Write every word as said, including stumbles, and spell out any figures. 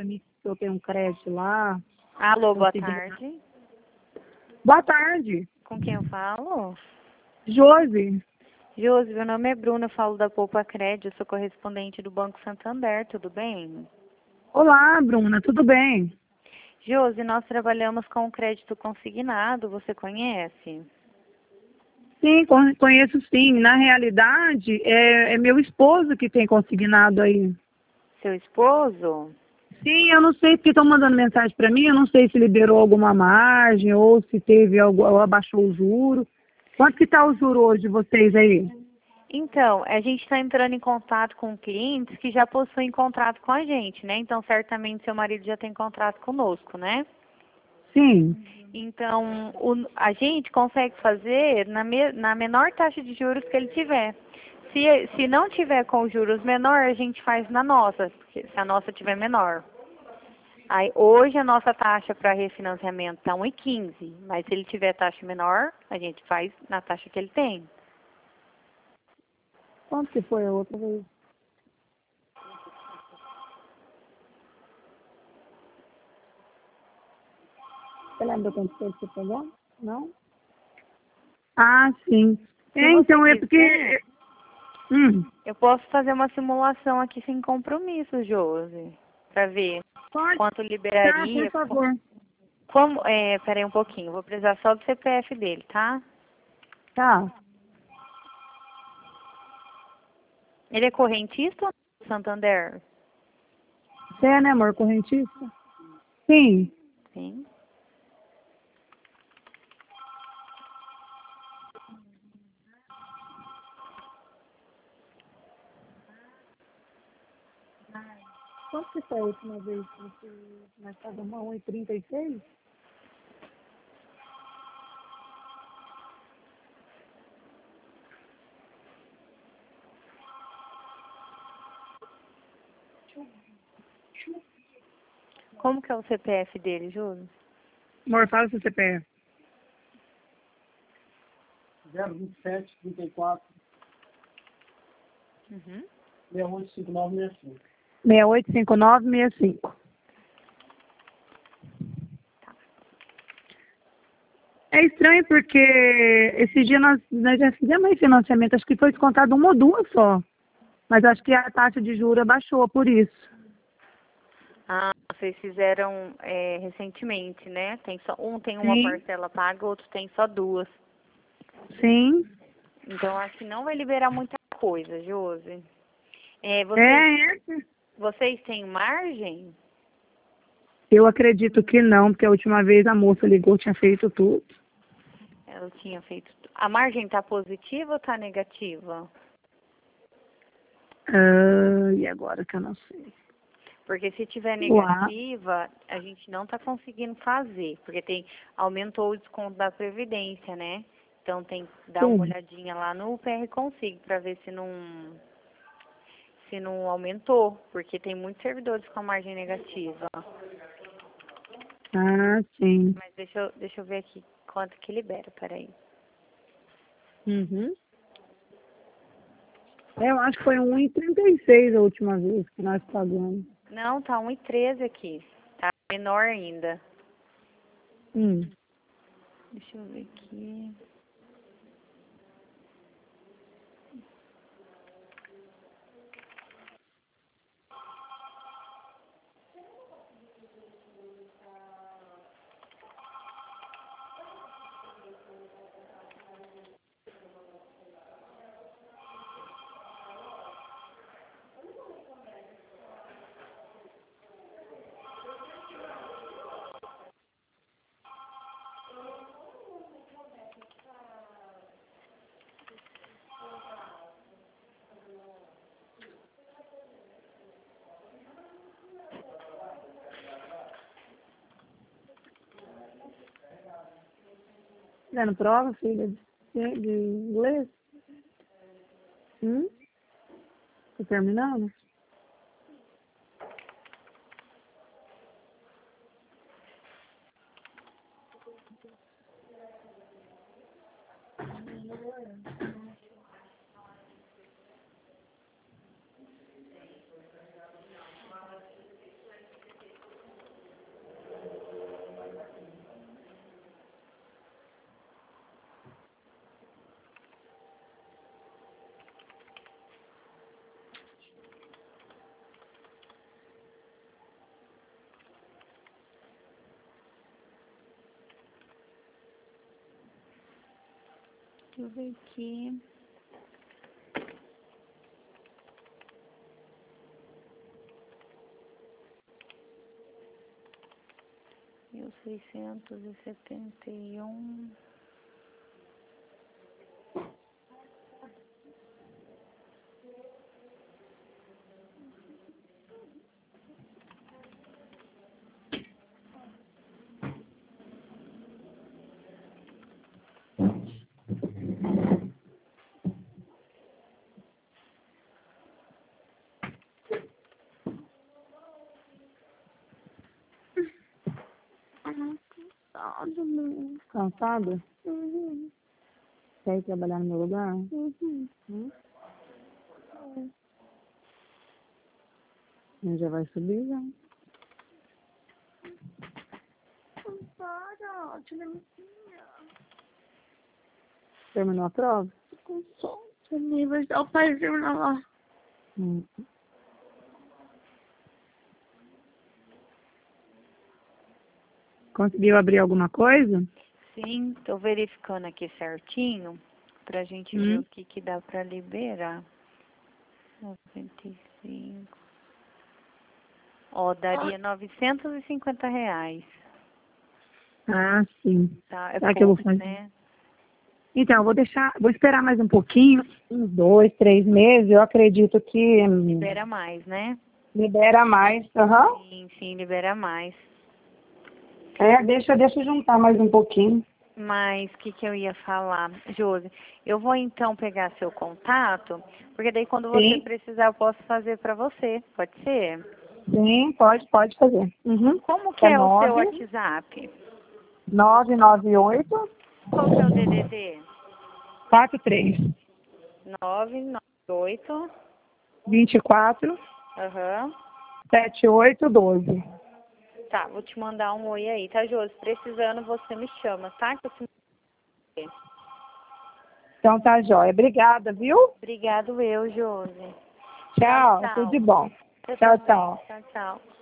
mim se eu tenho um crédito lá. Alô, boa Consegui- tarde. Boa tarde, Com quem eu falo? Josi. Josi, meu nome é Bruna, eu falo da Poupa Crédito, eu sou correspondente do Banco Santander, tudo bem? Olá, Bruna, tudo bem? Josi, nós trabalhamos com crédito consignado, você conhece? Sim, con- conheço sim. Na realidade, é, é meu esposo que tem consignado aí. Seu esposo? Sim, eu não sei porque estão mandando mensagem para mim, eu não sei se liberou alguma margem ou se teve algo, ou abaixou o juro. Quanto que está o juro hoje de vocês aí? Então, a gente está entrando em contato com clientes que já possuem contrato com a gente, né? Então, certamente seu marido já tem contrato conosco, né? Sim. Então, o- a gente consegue fazer na, me- na menor taxa de juros que ele tiver. Se, se não tiver com juros menor, a gente faz na nossa, porque se a nossa tiver menor. Aí, hoje a nossa taxa para refinanciamento está um vírgula quinze, mas se ele tiver taxa menor, a gente faz na taxa que ele tem. Quanto que foi a outra vez? Você lembra quanto foi que você pegou? Não? Ah, sim. Se É, você então é quiser, porque... Hum, eu posso fazer uma simulação aqui sem compromisso, Josi, para ver pode? quanto Tá, por liberaria. favor. Como, é, peraí um pouquinho, vou precisar só do C P F dele, tá? Tá. Ele é correntista ou não, Santander? Você é, né, amor, correntista? Sim. Sim. Quanto que foi a última vez que você... Nós pagamos um e trinta e seis? Como que é o C P F dele, Júlio? Amor, fala seu C P F. zero vinte e sete, trinta e quatro, Uhum. seis oito cinco nove seis cinco. seis oito cinco nove seis cinco. É estranho porque esse dia nós, nós já fizemos refinanciamento, acho que foi descontado uma ou duas só. Mas acho que a taxa de juros baixou por isso. Ah, vocês fizeram é, recentemente, né? Tem só, um tem uma Sim, parcela paga, outro tem só duas. sim. Então, acho que não vai liberar muita coisa, Josi. É, vocês, É, é. vocês têm margem? Eu acredito que não, porque a última vez a moça ligou, tinha feito tudo. Ela tinha feito... A margem tá positiva ou tá negativa? Ah, e agora que eu não sei. Porque se tiver Uau. negativa, a gente não está conseguindo fazer, porque tem aumentou o desconto da Previdência, né? Então tem que dar uma Sim. olhadinha lá no P R Consig para ver se não se não aumentou, porque tem muitos servidores com a margem negativa. Ah, sim. Mas deixa eu, deixa eu ver aqui quanto que libera, peraí. Uhum. Eu acho que foi um e trinta e seis a última vez que nós pagamos. Não, tá um e treze aqui. Tá menor ainda. Hum. Deixa eu ver aqui. Dando prova, filha, de, de inglês? Hum? Tá terminando? Deixa eu ver aqui. Mil seiscentos e setenta e um. Cansada? Uhum. Quer ir trabalhar no meu lugar? Uhum. Hum? Ele já vai subir, já. Para, tira minha. Terminou a prova? Com sono. Também vai dar o pai terminar lá. Hum. Conseguiu abrir alguma coisa? Sim, tô verificando aqui certinho pra gente Hum. ver o que que dá pra liberar. noventa e cinco. Ó, daria novecentos e cinquenta reais. Ah, sim. Tá, é Será que eu vou pouco, fazer? né? Então, eu vou deixar, vou esperar mais um pouquinho, uns dois, três meses, eu acredito que hum, Libera mais, né? libera mais. Aham. Sim, sim, libera mais. É, deixa, deixa eu juntar mais um pouquinho. Mas o que que eu ia falar, Josi? Eu vou então pegar seu contato, porque daí quando você Sim. precisar eu posso fazer pra você, pode ser? Sim, pode, pode fazer. Uhum. Como que É é o seu nove, WhatsApp? nove nove oito, Qual que é o D D D? quatro três, nove nove oito. vinte e quatro, Aham. sete oito, doze. Tá, vou te mandar um oi aí, tá, Josi? Precisando, você me chama, tá? Que eu te- Então tá jóia. Obrigada, viu? Obrigado eu, Josi. Tchau, Tchau, tudo tchau. de bom. Você Tchau, também. tchau. Tchau, tchau.